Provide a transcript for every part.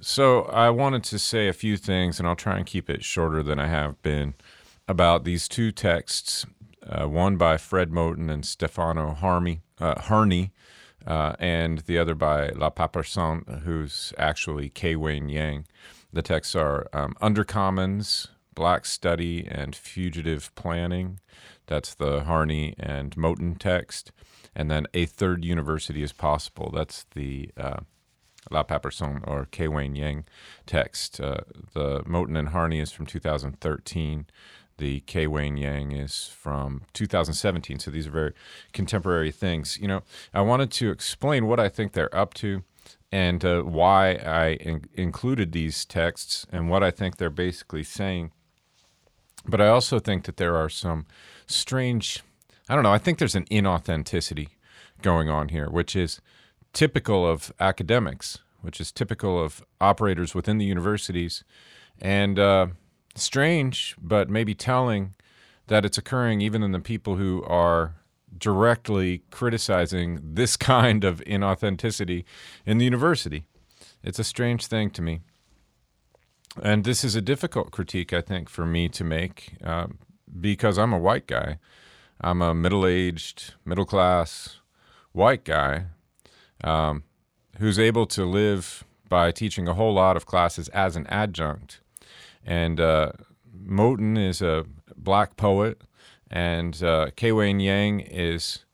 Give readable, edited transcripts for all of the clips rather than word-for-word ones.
So I wanted to say a few things, and I'll try and keep it shorter than I have been, about these two texts, one by Fred Moten and Stefano Harney, and the other by La Papersonne, who's actually K. Wayne Yang. The texts are Undercommons, Black Study, and Fugitive Planning. That's the Harney and Moten text. And then A Third University is Possible. That's the La Papersonne or K. Wayne Yang text. The Moten and Harney is from 2013. The K. Wayne Yang is from 2017. So these are very contemporary things. I wanted to explain what I think they're up to and why I included these texts and what I think they're basically saying. But I also think that there are some strange, I think there's an inauthenticity going on here, which is typical of academics, which is typical of operators within the universities, and strange, but maybe telling that it's occurring even in the people who are directly criticizing this kind of inauthenticity in the university. It's a strange thing to me. And this is a difficult critique, I think, for me to make because I'm a white guy. I'm a middle-aged, middle-class white guy who's able to live by teaching a whole lot of classes as an adjunct. And Moten is a black poet, and K. Wayne Yang is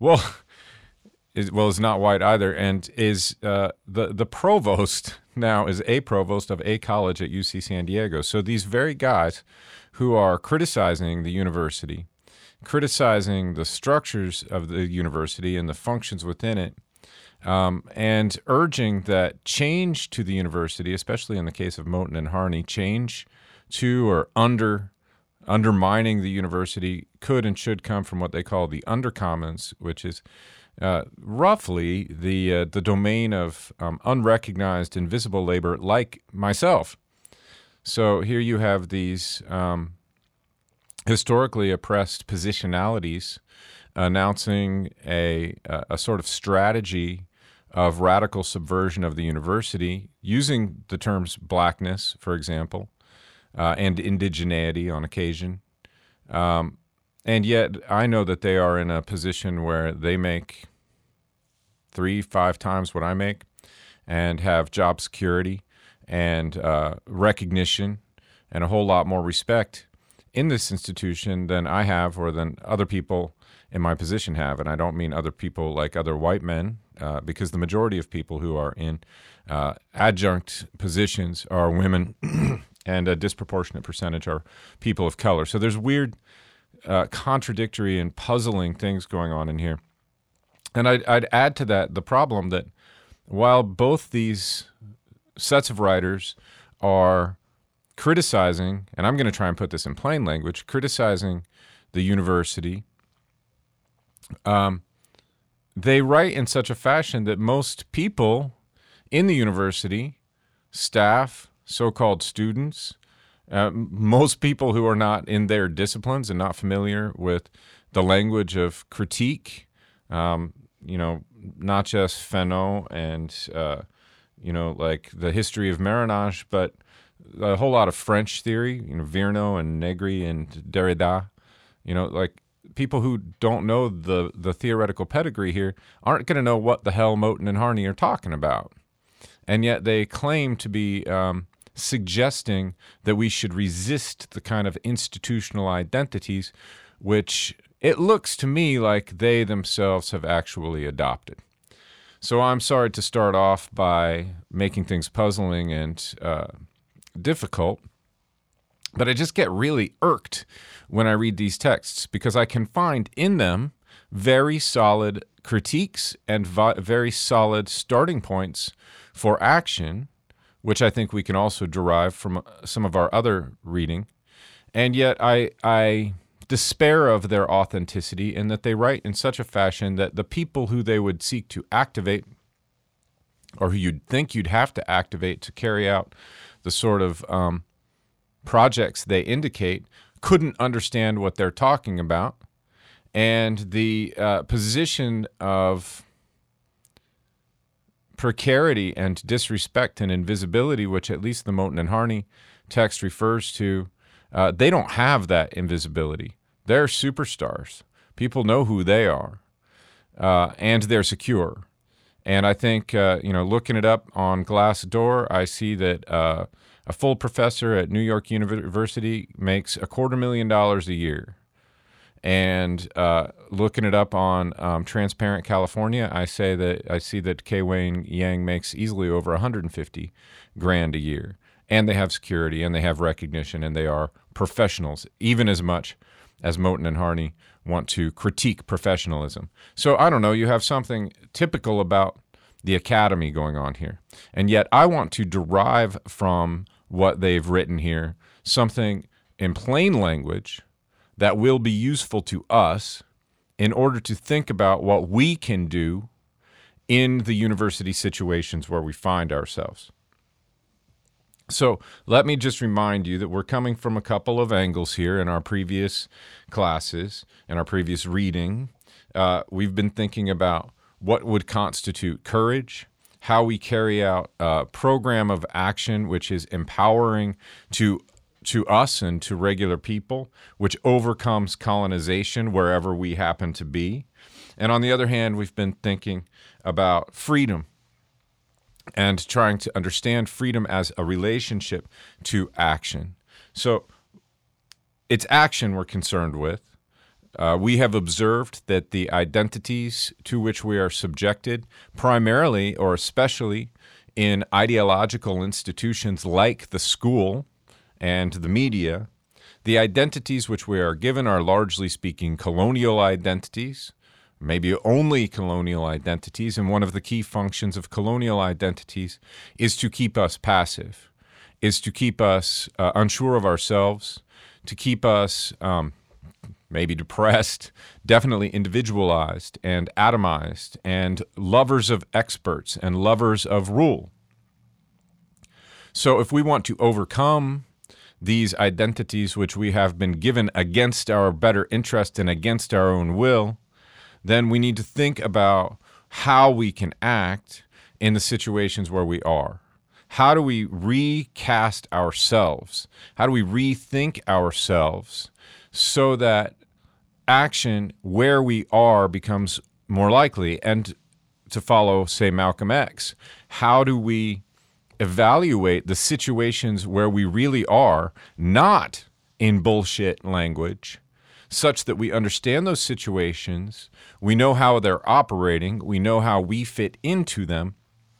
not white either, and is the provost now is a provost of a college at UC San Diego. So these very guys who are criticizing the university, criticizing the structures of the university and the functions within it, and urging that change to the university, especially in the case of Moten and Harney, change to or undermining the university could and should come from what they call the undercommons, which is roughly the domain of unrecognized, invisible labor like myself. So here you have these historically oppressed positionalities announcing a sort of strategy of radical subversion of the university, using the terms blackness, for example, and indigeneity on occasion. And yet I know that they are in a position where they make 3-5 times what I make and have job security and recognition and a whole lot more respect in this institution than I have or than other people in my position have. And I don't mean other people like other white men, because the majority of people who are in adjunct positions are women and a disproportionate percentage are people of color. So there's weird contradictory and puzzling things going on in here. And I'd add to that the problem that while both these sets of writers are criticizing, and I'm going to try and put this in plain language, criticizing the university, they write in such a fashion that most people in the university, staff, so-called students, most people who are not in their disciplines and not familiar with the language of critique, not just Fanon and, like the history of Marinage, but a whole lot of French theory, Virno and Negri and Derrida, like people who don't know the theoretical pedigree here aren't going to know what the hell Moten and Harney are talking about. And yet they claim to be suggesting that we should resist the kind of institutional identities which it looks to me like they themselves have actually adopted. So I'm sorry to start off by making things puzzling and difficult, but I just get really irked when I read these texts because I can find in them very solid critiques and very solid starting points for action, which I think we can also derive from some of our other reading. And yet I despair of their authenticity in that they write in such a fashion that the people who they would seek to activate, or who you'd think you'd have to activate to carry out the sort of projects they indicate, couldn't understand what they're talking about. And the position of precarity and disrespect and invisibility, which at least the Moten and Harney text refers to, they don't have that invisibility. They're superstars. People know who they are, and they're secure. And I think, looking it up on Glassdoor, I see that a full professor at New York University makes $250,000 a year. And looking it up on Transparent California, I see that K. Wayne Yang makes easily over $150,000 a year. And they have security, and they have recognition, and they are professionals, even as much as Moten and Harney want to critique professionalism. So I don't know, you have something typical about the academy going on here. And yet I want to derive from what they've written here something in plain language that will be useful to us in order to think about what we can do in the university situations where we find ourselves. So let me just remind you that we're coming from a couple of angles here in our previous classes, in our previous reading. We've been thinking about what would constitute courage, how we carry out a program of action which is empowering to us and to regular people, which overcomes colonization wherever we happen to be. And on the other hand, we've been thinking about freedom and trying to understand freedom as a relationship to action. So it's action we're concerned with. We have observed that the identities to which we are subjected, primarily or especially in ideological institutions like the school and the media, the identities which we are given are largely speaking colonial identities, maybe only colonial identities, and one of the key functions of colonial identities is to keep us passive, is to keep us unsure of ourselves, to keep us maybe depressed, definitely individualized and atomized, and lovers of experts and lovers of rule. So if we want to overcome these identities which we have been given against our better interest and against our own will, then we need to think about how we can act in the situations where we are. How do we recast ourselves? How do we rethink ourselves so that action where we are becomes more likely? And to follow, say, Malcolm X, how do we evaluate the situations where we really are, not in bullshit language, such that we understand those situations, we know how they're operating, we know how we fit into them,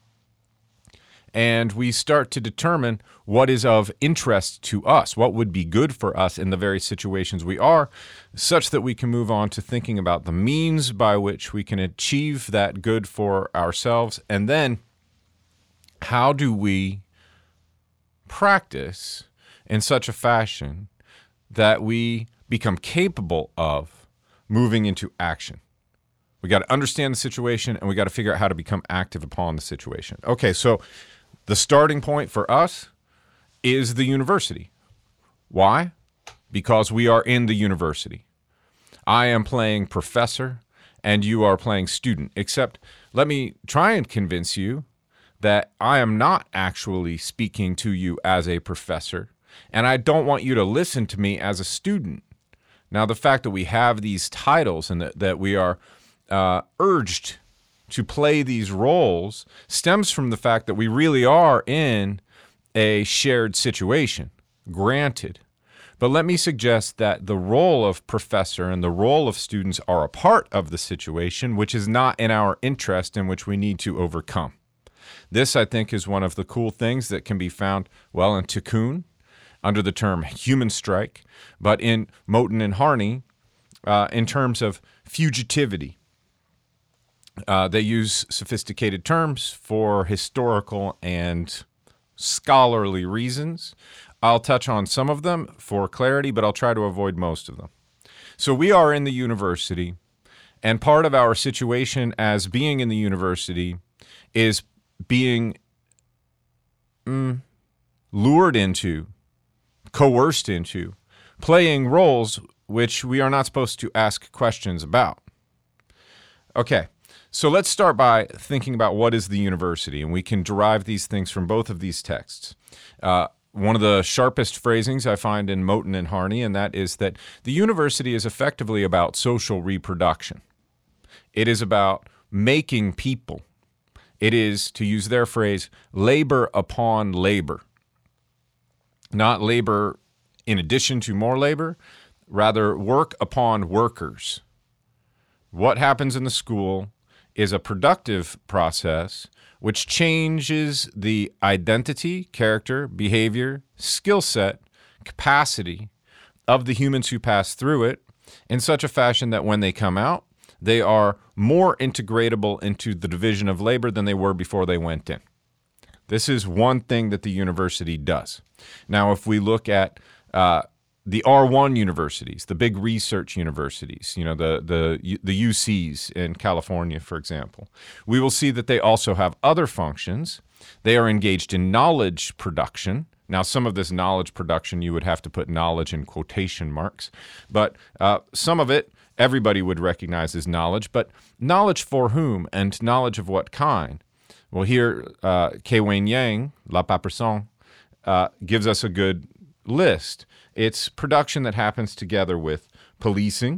and we start to determine what is of interest to us, what would be good for us in the very situations we are, such that we can move on to thinking about the means by which we can achieve that good for ourselves, and then how do we practice in such a fashion that we become capable of moving into action. We got to understand the situation, and we got to figure out how to become active upon the situation. Okay, so the starting point for us is the university. Why? Because we are in the university. I am playing professor, and you are playing student, except let me try and convince you that I am not actually speaking to you as a professor, and I don't want you to listen to me as a student. Now, the fact that we have these titles and that we are urged to play these roles stems from the fact that we really are in a shared situation, granted. But let me suggest that the role of professor and the role of students are a part of the situation, which is not in our interest and which we need to overcome. This, I think, is one of the cool things that can be found, well, in Tikkun, under the term human strike, but in Moten and Harney, in terms of fugitivity. They use sophisticated terms for historical and scholarly reasons. I'll touch on some of them for clarity, but I'll try to avoid most of them. So we are in the university, and part of our situation as being in the university is being lured into, coerced into, playing roles which we are not supposed to ask questions about. Okay, So let's start by thinking about what is the university, and we can derive these things from both of these texts. One of the sharpest phrasings I find in Moten and Harney, and that is that the university is effectively about social reproduction. It is about making people. It is, to use their phrase, labor upon labor. Not labor in addition to more labor, rather work upon workers. What happens in the school is a productive process which changes the identity, character, behavior, skill set, capacity of the humans who pass through it in such a fashion that when they come out, they are more integratable into the division of labor than they were before they went in. This is one thing that the university does. Now, if we look at the R1 universities, the big research universities, the UCs in California, for example, we will see that they also have other functions. They are engaged in knowledge production. Now, some of this knowledge production, you would have to put knowledge in quotation marks, but some of it everybody would recognize as knowledge, but knowledge for whom and knowledge of what kind? Well, here, Ke-Wen Yang, La Paperson, gives us a good list. It's production that happens together with policing,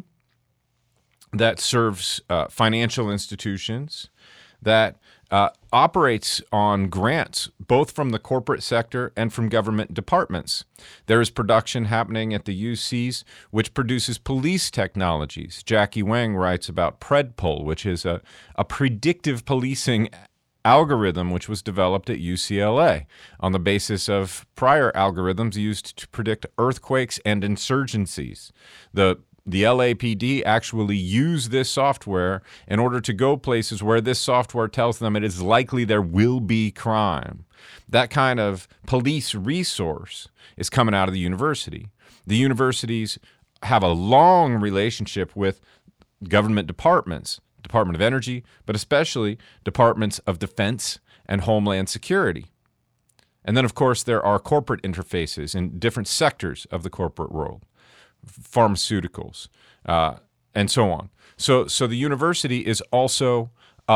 that serves financial institutions, that operates on grants, both from the corporate sector and from government departments. There is production happening at the UCs, which produces police technologies. Jackie Wang writes about PredPol, which is a predictive policing algorithm which was developed at UCLA on the basis of prior algorithms used to predict earthquakes and insurgencies. The LAPD actually use this software in order to go places where this software tells them it is likely there will be crime. That kind of police resource is coming out of the university. The universities have a long relationship with government departments, Department of Energy, but especially departments of Defense and Homeland Security. And then, of course, there are corporate interfaces in different sectors of the corporate world, pharmaceuticals, and so on. So the university is also,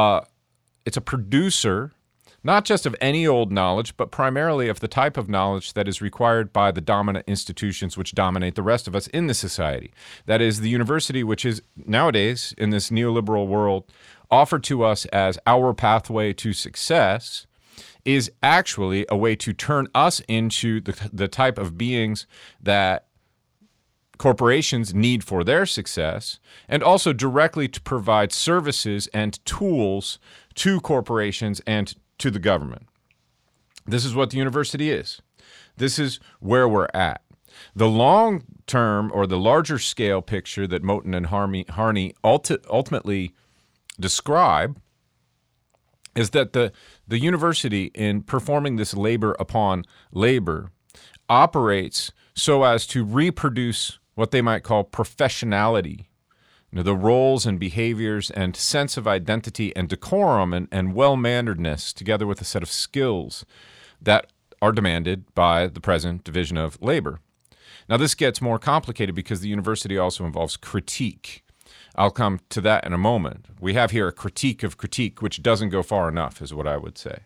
it's a producer, not just of any old knowledge, but primarily of the type of knowledge that is required by the dominant institutions which dominate the rest of us in the society. That is, the university, which is nowadays, in this neoliberal world, offered to us as our pathway to success, is actually a way to turn us into the type of beings that corporations need for their success, and also directly to provide services and tools to corporations and to the government. This is what the university is. This is where we're at. The long-term or the larger scale picture that Moten and Harney ultimately describe is that the university, in performing this labor upon labor, operates so as to reproduce what they might call professionality, the roles and behaviors and sense of identity and decorum and well-manneredness, together with a set of skills that are demanded by the present division of labor. Now, this gets more complicated because the university also involves critique. I'll come to that in a moment. We have here a critique of critique, which doesn't go far enough, is what I would say.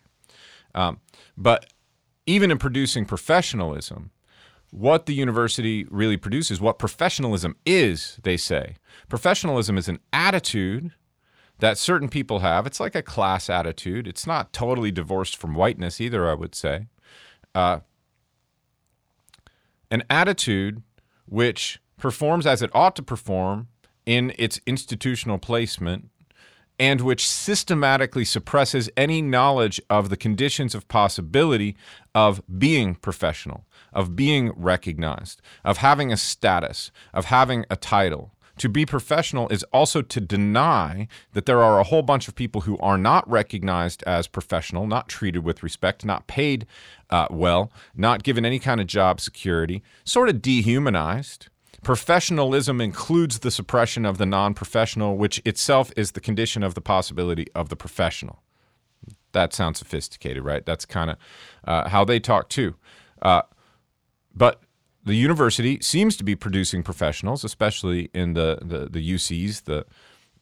But even in producing professionalism, what the university really produces, what professionalism is, they say. Professionalism is an attitude that certain people have. It's like a class attitude. It's not totally divorced from whiteness either, I would say. An attitude which performs as it ought to perform in its institutional placement, and which systematically suppresses any knowledge of the conditions of possibility of being professional, of being recognized, of having a status, of having a title. To be professional is also to deny that there are a whole bunch of people who are not recognized as professional, not treated with respect, not paid well, not given any kind of job security, sort of dehumanized. Professionalism includes the suppression of the non-professional, which itself is the condition of the possibility of the professional. That sounds sophisticated, right? That's kind of how they talk too. But the university seems to be producing professionals, especially in the UCs,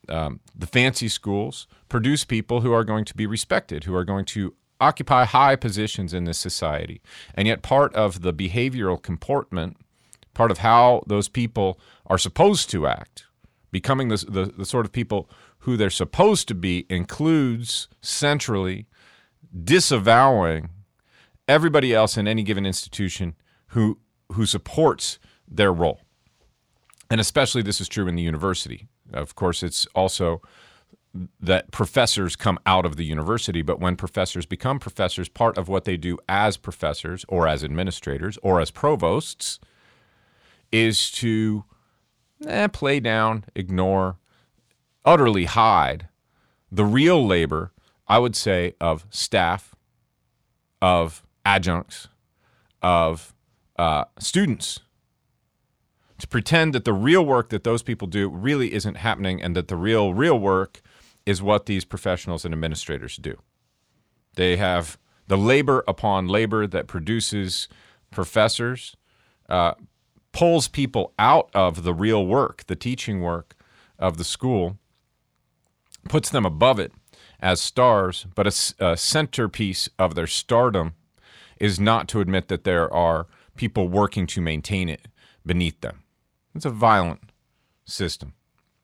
the fancy schools produce people who are going to be respected, who are going to occupy high positions in this society. And yet part of the behavioral comportment, part of how those people are supposed to act, becoming the sort of people who they're supposed to be, includes centrally disavowing everybody else in any given institution who supports their role. And especially this is true in the university. Of course, it's also that professors come out of the university, but when professors become professors, part of what they do as professors or as administrators or as provosts is to play down, ignore, utterly hide the real labor, I would say, of staff, of adjuncts, of students, to pretend that the real work that those people do really isn't happening and that the real work is what these professionals and administrators do. They have the labor upon labor that produces professors, pulls people out of the real work, the teaching work of the school, puts them above it as stars, but a centerpiece of their stardom is not to admit that there are people working to maintain it beneath them. It's a violent system.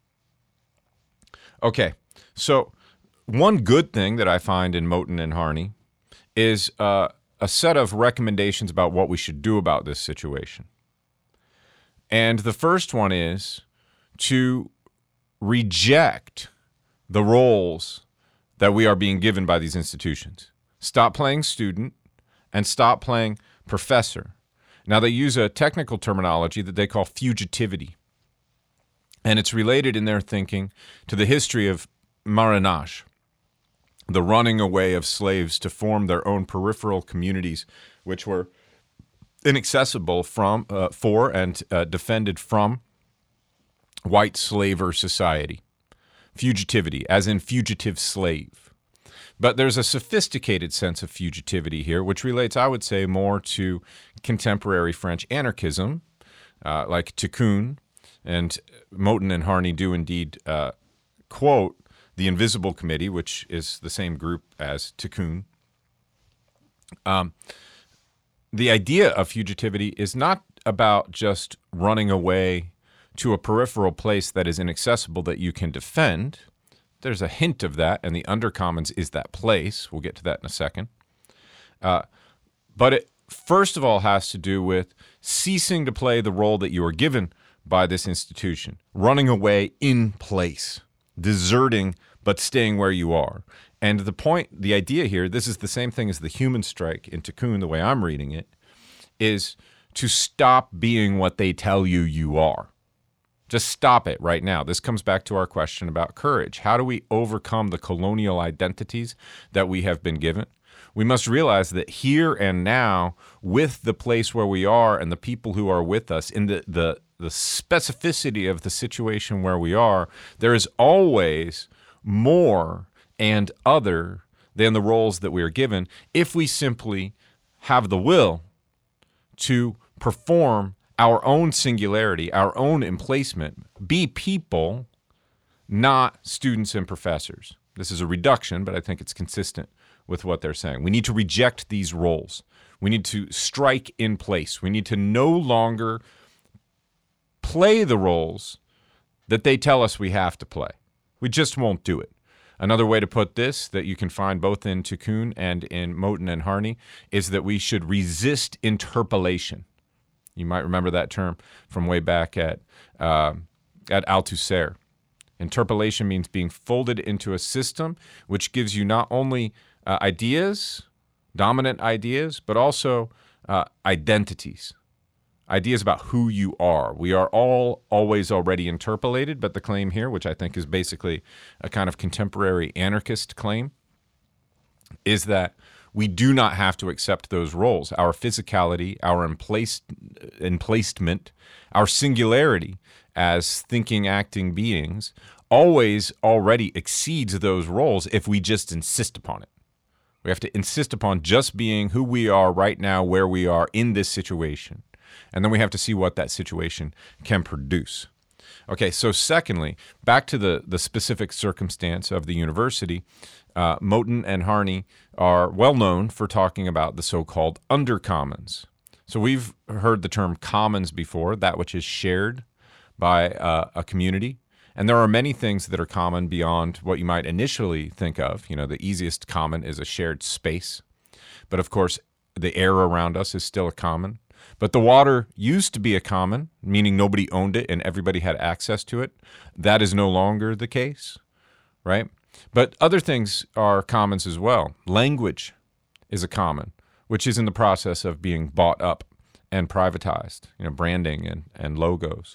Okay, so one good thing that I find in Moten and Harney is a set of recommendations about what we should do about this situation. And the first one is to reject the roles that we are being given by these institutions. Stop playing student and stop playing professor. Now, they use a technical terminology that they call fugitivity. And it's related in their thinking to the history of marronage, the running away of slaves to form their own peripheral communities, which were inaccessible for and defended from white slaver society. Fugitivity, as in fugitive slave. But there's a sophisticated sense of fugitivity here, which relates, I would say, more to contemporary French anarchism, like Tikkun, and Moten and Harney do indeed quote the Invisible Committee, which is the same group as Tikkun. The idea of fugitivity is not about just running away to a peripheral place that is inaccessible that you can defend. There's a hint of that, and the Undercommons is that place. We'll get to that in a second. But it first of all has to do with ceasing to play the role that you are given by this institution, running away in place, deserting but staying where you are. And the idea here, this is the same thing as the human strike in Tikkun, the way I'm reading it, is to stop being what they tell you you are. Just stop it right now. This comes back to our question about courage. How do we overcome the colonial identities that we have been given? We must realize that here and now, with the place where we are and the people who are with us, in the specificity of the situation where we are, there is always more and other than the roles that we are given if we simply have the will to perform our own singularity, our own emplacement, be people, not students and professors. This is a reduction, but I think it's consistent with what they're saying. We need to reject these roles. We need to strike in place. We need to no longer play the roles that they tell us we have to play. We just won't do it. Another way to put this that you can find both in Tikkun and in Moten and Harney is that we should resist interpolation. You might remember that term from way back at Althusser. Interpolation means being folded into a system which gives you not only ideas, dominant ideas, but also identities, ideas about who you are. We are all always already interpolated, but the claim here, which I think is basically a kind of contemporary anarchist claim, is that we do not have to accept those roles. Our physicality, our emplacement, our singularity as thinking, acting beings always already exceeds those roles if we just insist upon it. We have to insist upon just being who we are right now, where we are in this situation. And then we have to see what that situation can produce. Okay, so secondly, back to the specific circumstance of the university, Moten and Harney are well known for talking about the so-called undercommons. So we've heard the term commons before, that which is shared by a community. And there are many things that are common beyond what you might initially think of. You know, the easiest common is a shared space. But of course, the air around us is still a common. But the water used to be a common, meaning nobody owned it and everybody had access to it. That is no longer the case, right? But other things are commons as well. Language is a common, which is in the process of being bought up and privatized, you know, branding and logos.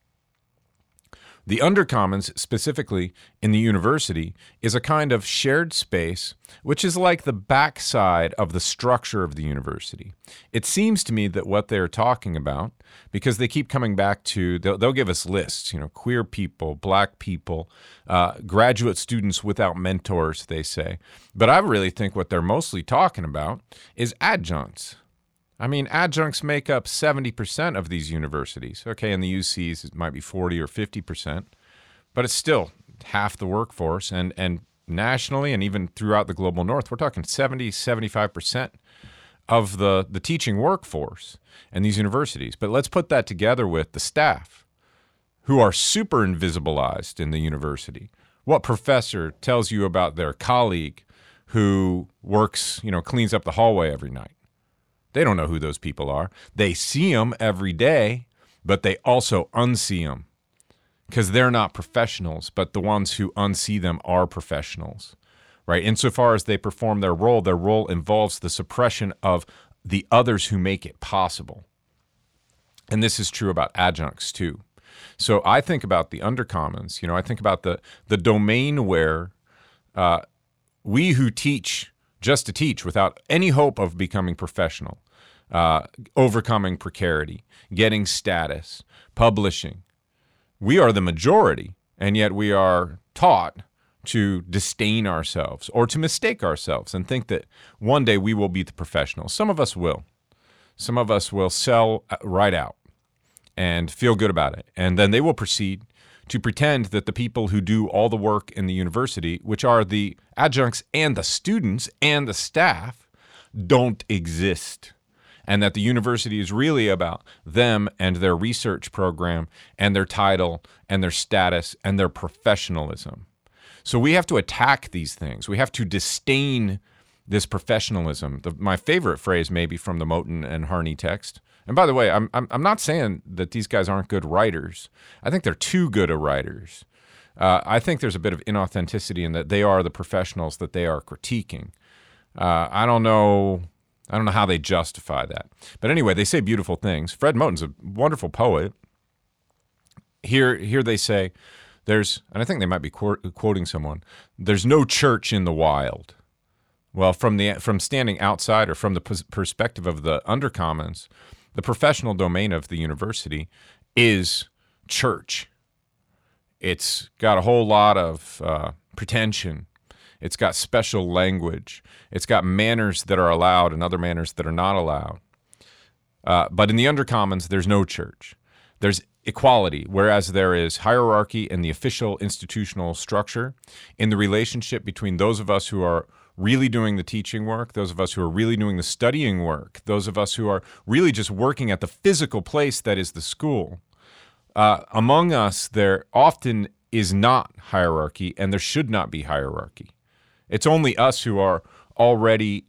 The undercommons, specifically in the university, is a kind of shared space which is like the backside of the structure of the university. It seems to me that what they're talking about, because they keep coming back to, they'll give us lists, you know, queer people, black people, graduate students without mentors, they say. But I really think what they're mostly talking about is adjuncts. I mean, adjuncts make up 70% of these universities. Okay, in the UCs, it might be 40 or 50%, but it's still half the workforce. And nationally and even throughout the global north, we're talking 70, 75% of the teaching workforce in these universities. But let's put that together with the staff who are super invisibilized in the university. What professor tells you about their colleague who works, you know, cleans up the hallway every night? They don't know who those people are. They see them every day, but they also unsee them because they're not professionals, but the ones who unsee them are professionals, right? Insofar as they perform their role involves the suppression of the others who make it possible. And this is true about adjuncts too. So I think about the undercommons, you know, I think about the domain where we who teach just to teach without any hope of becoming professional, overcoming precarity, getting status, publishing. We are the majority, and yet we are taught to disdain ourselves or to mistake ourselves and think that one day we will be the professionals. Some of us will. Some of us will sell right out and feel good about it. And then they will proceed to pretend that the people who do all the work in the university, which are the adjuncts and the students and the staff, don't exist. And that the university is really about them and their research program and their title and their status and their professionalism. So we have to attack these things. We have to disdain this professionalism. My favorite phrase maybe from the Moten and Harney text. And by the way, I'm not saying that these guys aren't good writers. I think they're too good of writers. I think there's a bit of inauthenticity in that they are the professionals that they are critiquing. I don't know how they justify that. But anyway, they say beautiful things. Fred Moten's a wonderful poet. Here they say, and I think they might be quoting someone, there's no church in the wild. Well, from standing outside or from the perspective of the undercommons, the professional domain of the university is church. It's got a whole lot of pretension. It's got special language. It's got manners that are allowed and other manners that are not allowed. But in the undercommons, there's no church. There's equality, whereas there is hierarchy in the official institutional structure, in the relationship between those of us who are really doing the teaching work, those of us who are really doing the studying work, those of us who are really just working at the physical place that is the school. Among us, there often is not hierarchy, and there should not be hierarchy. It's only us who are already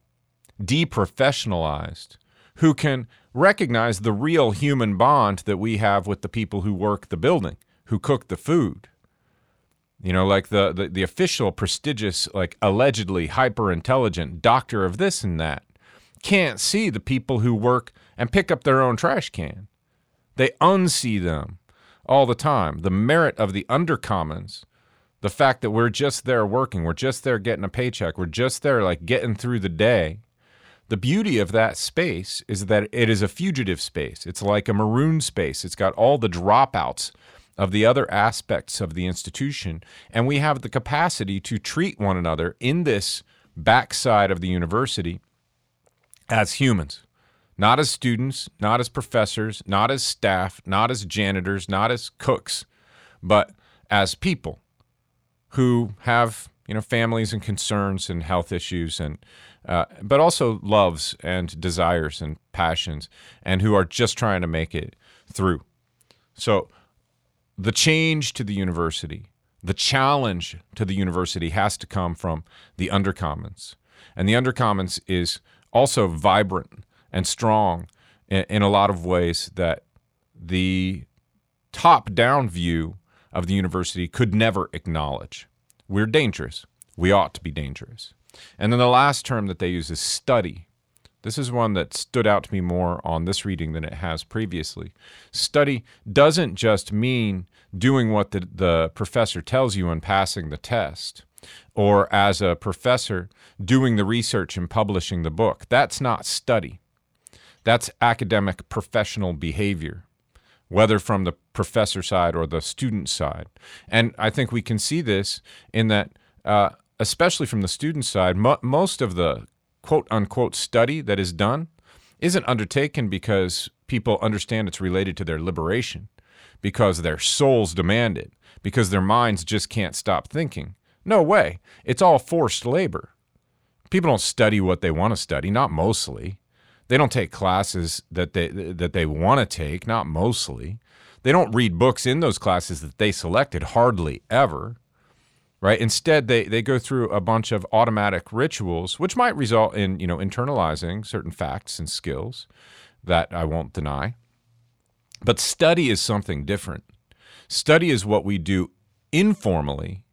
deprofessionalized who can recognize the real human bond that we have with the people who work the building, who cook the food. You know, like the official, prestigious, like allegedly hyper-intelligent doctor of this and that can't see the people who work and pick up their own trash can. They unsee them all the time. The merit of the undercommons, the fact that we're just there working, we're just there getting a paycheck, we're just there like getting through the day. The beauty of that space is that it is a fugitive space. It's like a maroon space. It's got all the dropouts of the other aspects of the institution, and we have the capacity to treat one another in this backside of the university as humans, not as students, not as professors, not as staff, not as janitors, not as cooks, but as people who have, families and concerns and health issues, and but also loves and desires and passions, and who are just trying to make it through. So the change to the university, the challenge to the university has to come from the undercommons. And the undercommons is also vibrant and strong in a lot of ways that the top-down view of the university could never acknowledge. We're dangerous. We ought to be dangerous. And then the last term that they use is study. This is one that stood out to me more on this reading than it has previously. Study doesn't just mean doing what the professor tells you and passing the test, or as a professor doing the research and publishing the book. That's not study. That's academic professional behavior, whether from the professor side or the student side. And I think we can see this in that, especially from the student side, most of the quote-unquote study that is done isn't undertaken because people understand it's related to their liberation, because their souls demand it, because their minds just can't stop thinking. No way. It's all forced labor. People don't study what they want to study, not mostly. They don't take classes that they want to take, not mostly. They don't read books in those classes that they selected, hardly ever. Right? Instead, they go through a bunch of automatic rituals, which might result in, internalizing certain facts and skills that I won't deny. But study is something different. Study is what we do informally,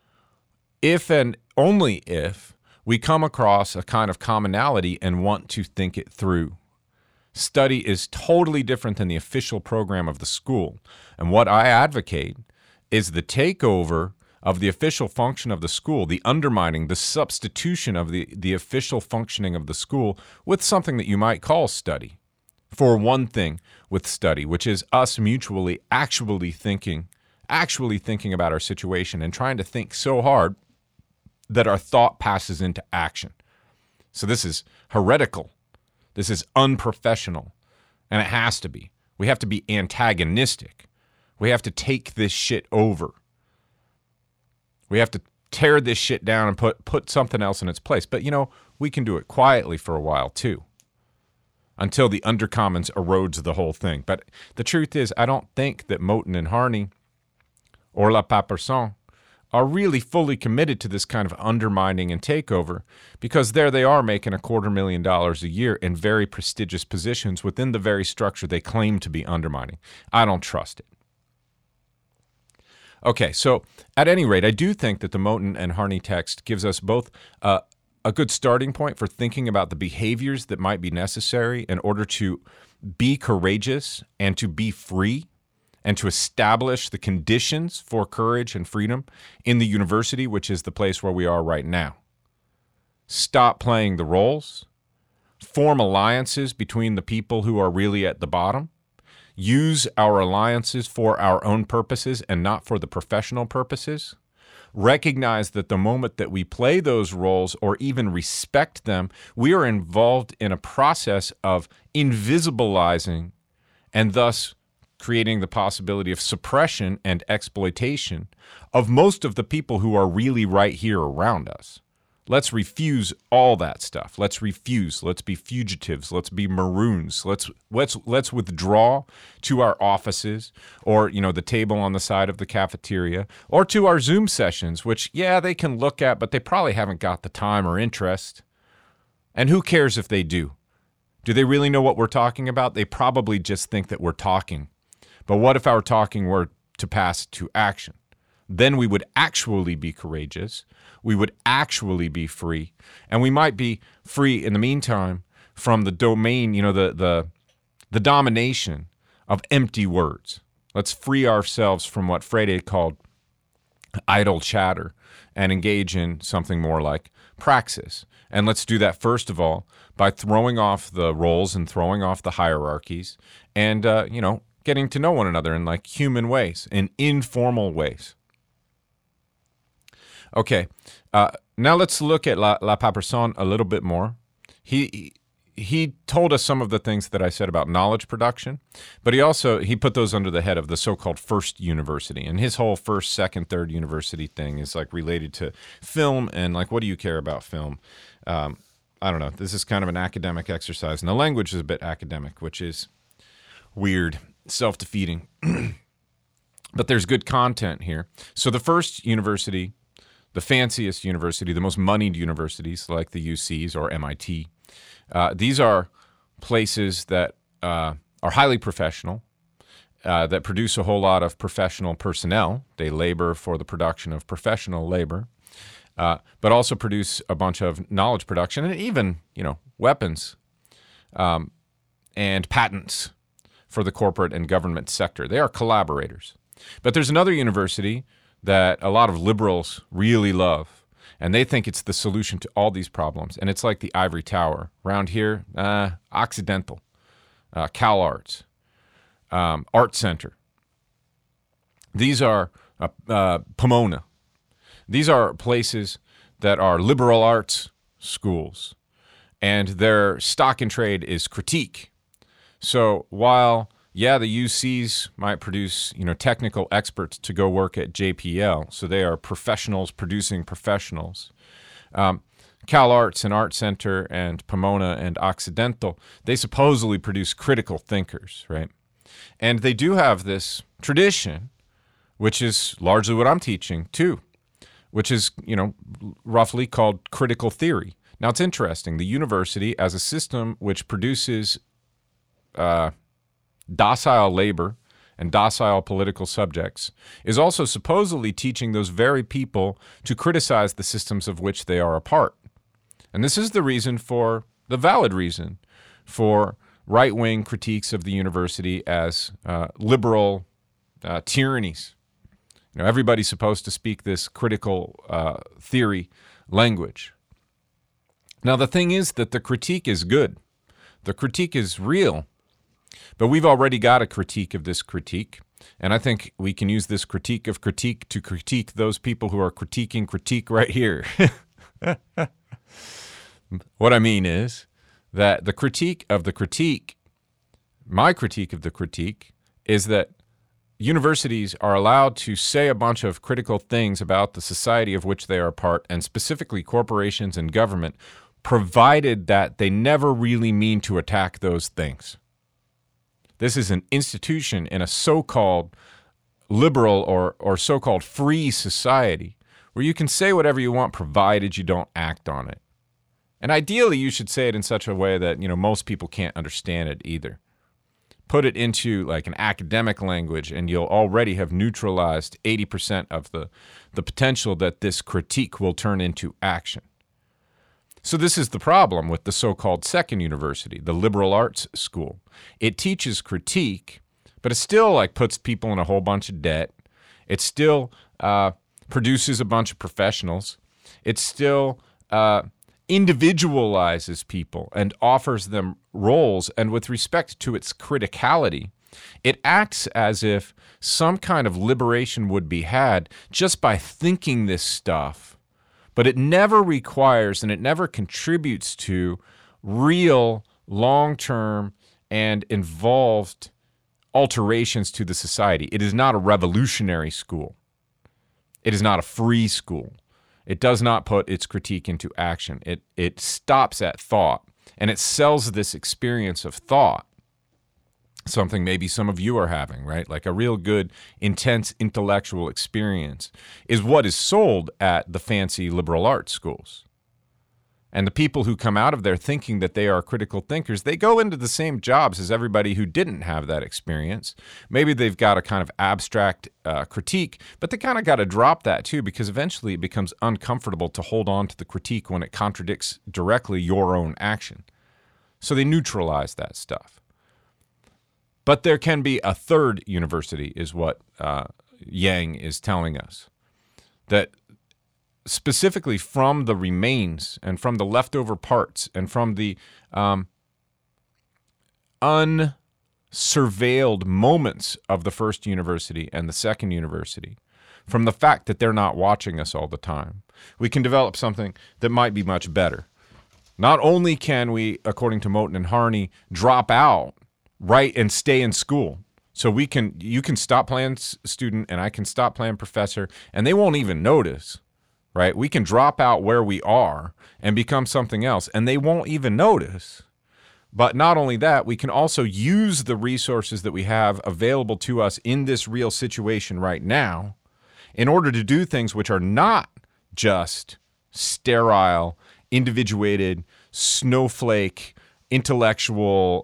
if and only if we come across a kind of commonality and want to think it through. Study is totally different than the official program of the school. And what I advocate is the takeover of the official function of the school, the undermining, the substitution of the official functioning of the school with something that you might call study. For one thing with study, which is us mutually actually thinking about our situation and trying to think so hard that our thought passes into action. So this is heretical. This is unprofessional. And it has to be. We have to be antagonistic. We have to take this shit over. We have to tear this shit down and put something else in its place. But, we can do it quietly for a while, too, until the undercommons erodes the whole thing. But the truth is, I don't think that Moten and Harney or La Papersonne are really fully committed to this kind of undermining and takeover, because there they are making $250,000 a year in very prestigious positions within the very structure they claim to be undermining. I don't trust it. Okay, so at any rate, I do think that the Moten and Harney text gives us both a good starting point for thinking about the behaviors that might be necessary in order to be courageous and to be free and to establish the conditions for courage and freedom in the university, which is the place where we are right now. Stop playing the roles. Form alliances between the people who are really at the bottom. Use our alliances for our own purposes and not for the professional purposes. Recognize that the moment that we play those roles or even respect them, we are involved in a process of invisibilizing and thus creating the possibility of suppression and exploitation of most of the people who are really right here around us. Let's refuse all that stuff. Let's refuse. Let's be fugitives. Let's be maroons. Let's withdraw to our offices or, the table on the side of the cafeteria, or to our Zoom sessions, which, they can look at, but they probably haven't got the time or interest. And who cares if they do? Do they really know what we're talking about? They probably just think that we're talking. But what if our talking were to pass to action? Then we would actually be courageous. We would actually be free. And we might be free in the meantime from the domain, the domination of empty words. Let's free ourselves from what Freire called idle chatter and engage in something more like praxis. And let's do that, first of all, by throwing off the roles and throwing off the hierarchies and, getting to know one another in like human ways, in informal ways. Okay, now let's look at La Papersonne a little bit more. He he told us some of the things that I said about knowledge production, but he put those under the head of the so-called first university. And his whole first, second, third university thing is like related to film and like, what do you care about film? I don't know. This is kind of an academic exercise, and the language is a bit academic, which is weird, self-defeating. But there's good content here. So the first university, the fanciest university, the most moneyed universities like the UCs or MIT, these are places that are highly professional, that produce a whole lot of professional personnel. They labor for the production of professional labor, but also produce a bunch of knowledge production and even, weapons and patents for the corporate and government sector. They are collaborators. But there's another university that a lot of liberals really love, and they think it's the solution to all these problems. And it's like the ivory tower. Around here, Occidental, CalArts, Art Center. These are Pomona. These are places that are liberal arts schools, and their stock in trade is critique. So while the UCs might produce, technical experts to go work at JPL. So they are professionals producing professionals. CalArts and Art Center and Pomona and Occidental, they supposedly produce critical thinkers, right? And they do have this tradition, which is largely what I'm teaching too, which is, roughly called critical theory. Now, it's interesting. The university, as a system which produces docile labor and docile political subjects, is also supposedly teaching those very people to criticize the systems of which they are a part. And this is the valid reason for right-wing critiques of the university as liberal tyrannies. Everybody's supposed to speak this critical theory language. Now, the thing is that the critique is good. The critique is real. But we've already got a critique of this critique, and I think we can use this critique of critique to critique those people who are critiquing critique right here. What I mean is that the critique of the critique, my critique of the critique, is that universities are allowed to say a bunch of critical things about the society of which they are a part, and specifically corporations and government, provided that they never really mean to attack those things. This is an institution in a so-called liberal or so-called free society where you can say whatever you want provided you don't act on it. And ideally, you should say it in such a way that, most people can't understand it either. Put it into like an academic language and you'll already have neutralized 80% of the potential that this critique will turn into action. So this is the problem with the so-called second university, the liberal arts school. It teaches critique, but it still puts people in a whole bunch of debt. It still produces a bunch of professionals. It still individualizes people and offers them roles. And with respect to its criticality, it acts as if some kind of liberation would be had just by thinking this stuff. But it never requires and it never contributes to real, long-term, and involved alterations to the society. It is not a revolutionary school. It is not a free school. It does not put its critique into action. It stops at thought, and it sells this experience of thought, something maybe some of you are having, right? Like a real good, intense intellectual experience is what is sold at the fancy liberal arts schools. And the people who come out of there thinking that they are critical thinkers, they go into the same jobs as everybody who didn't have that experience. Maybe they've got a kind of abstract critique, but they kind of got to drop that too, because eventually it becomes uncomfortable to hold on to the critique when it contradicts directly your own action. So they neutralize that stuff. But there can be a third university, is what Yang is telling us. That specifically from the remains and from the leftover parts and from the unsurveilled moments of the first university and the second university, from the fact that they're not watching us all the time, we can develop something that might be much better. Not only can we, according to Moten and Harney, drop out, right, and stay in school. So you can stop playing student and I can stop playing professor, and they won't even notice, right? We can drop out where we are and become something else, and they won't even notice. But not only that, we can also use the resources that we have available to us in this real situation right now in order to do things which are not just sterile, individuated, snowflake, intellectual,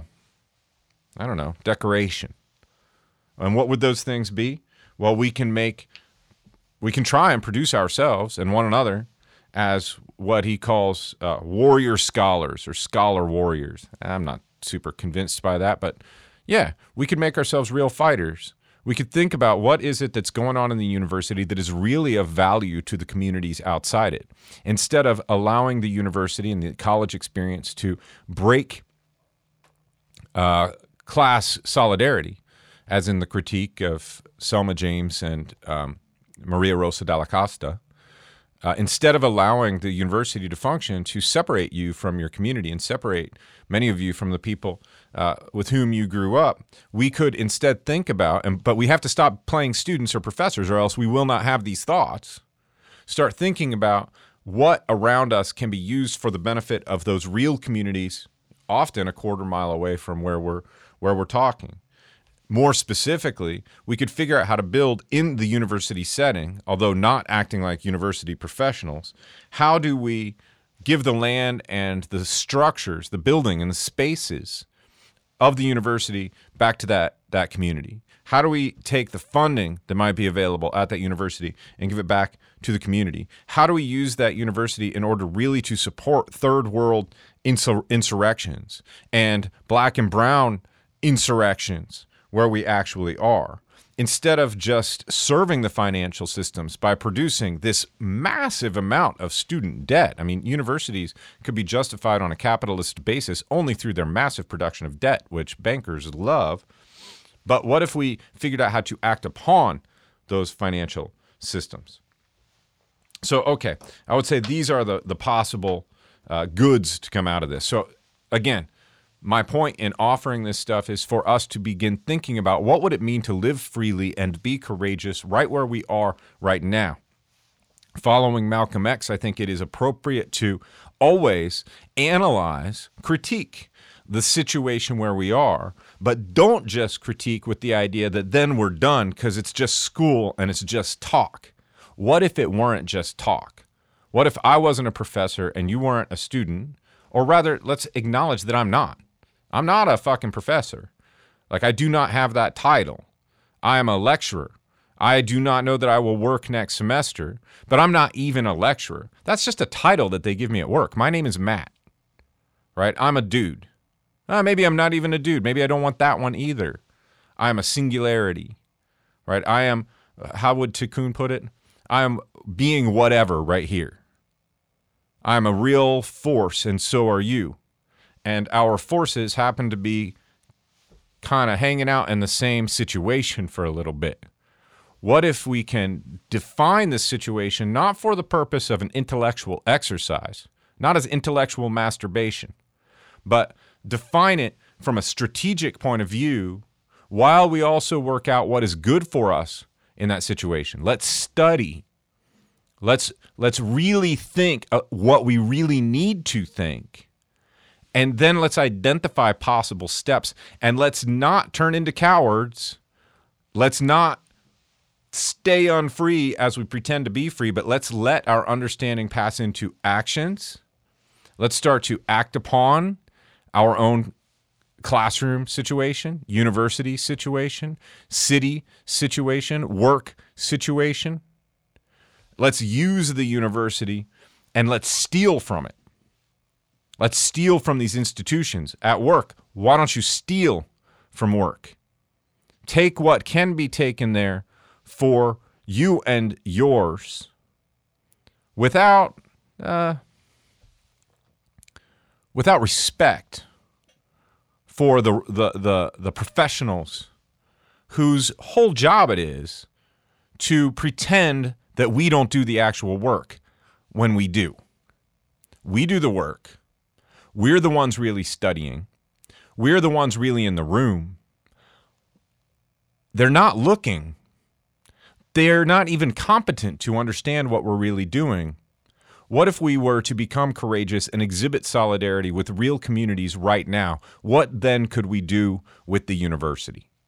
decoration. And what would those things be? Well, we can try and produce ourselves and one another as what he calls warrior scholars or scholar warriors. I'm not super convinced by that, but yeah, we could make ourselves real fighters. We could think about what is it that's going on in the university that is really of value to the communities outside it, instead of allowing the university and the college experience to break class solidarity, as in the critique of Selma James and Maria Rosa Dalla Costa. Instead of allowing the university to function to separate you from your community and separate many of you from the people with whom you grew up, we could instead think about, but we have to stop playing students or professors or else we will not have these thoughts. Start thinking about what around us can be used for the benefit of those real communities, often a quarter mile away from where we're talking. More specifically, we could figure out how to build in the university setting, although not acting like university professionals. How do we give the land and the structures, the building and the spaces of the university back to that community? How do we take the funding that might be available at that university and give it back to the community? How do we use that university in order really to support third world insurrections and black and brown insurrections where we actually are, instead of just serving the financial systems by producing this massive amount of student debt? I mean, universities could be justified on a capitalist basis only through their massive production of debt, which bankers love. But what if we figured out how to act upon those financial systems? So, okay, I would say these are the possible goods to come out of this. So, again, my point in offering this stuff is for us to begin thinking about what would it mean to live freely and be courageous right where we are right now. Following Malcolm X, I think it is appropriate to always analyze, critique the situation where we are, but don't just critique with the idea that then we're done because it's just school and it's just talk. What if it weren't just talk? What if I wasn't a professor and you weren't a student? Or rather, let's acknowledge that I'm not. I'm not a fucking professor. Like, I do not have that title. I am a lecturer. I do not know that I will work next semester, but I'm not even a lecturer. That's just a title that they give me at work. My name is Matt, right? I'm a dude. Maybe I'm not even a dude. Maybe I don't want that one either. I am a singularity, right? I am, how would Tikkun put it? I am being whatever right here. I am a real force, and so are you. And our forces happen to be kind of hanging out in the same situation for a little bit. What if we can define this situation not for the purpose of an intellectual exercise, not as intellectual masturbation, but define it from a strategic point of view while we also work out what is good for us in that situation? Let's study. Let's really think what we really need to think. And then let's identify possible steps, and let's not turn into cowards. Let's not stay unfree as we pretend to be free, but let's let our understanding pass into actions. Let's start to act upon our own classroom situation, university situation, city situation, work situation. Let's use the university and let's steal from it. Let's steal from these institutions. At work, why don't you steal from work? Take what can be taken there for you and yours without respect for the professionals whose whole job it is to pretend that we don't do the actual work when we do. We do the work. We're the ones really studying. We're the ones really in the room. They're not looking. They're not even competent to understand what we're really doing. What if we were to become courageous and exhibit solidarity with real communities right now? What then could we do with the university?